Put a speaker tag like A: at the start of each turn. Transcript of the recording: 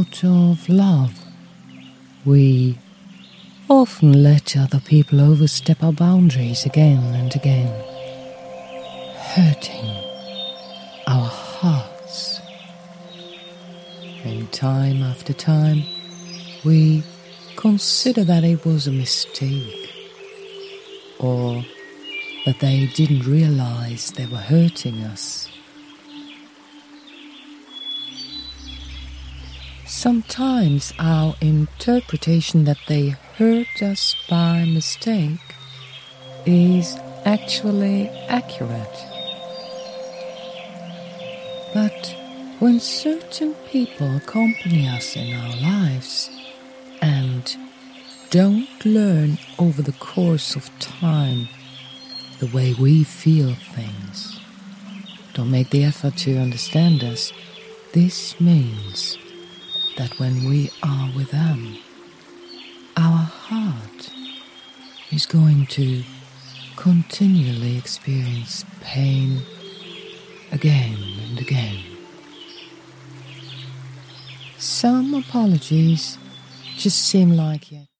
A: out of love, we often let other people overstep our boundaries again and again, hurting our hearts. And time after time, we consider that it was a mistake, or that they didn't realize they were hurting us. Sometimes our interpretation that they hurt us by mistake is actually accurate. But when certain people accompany us in our lives and don't learn over the course of time the way we feel things, don't make the effort to understand us, this means that when we are with them, our heart is going to continually experience pain again and again. Some apologies just seem like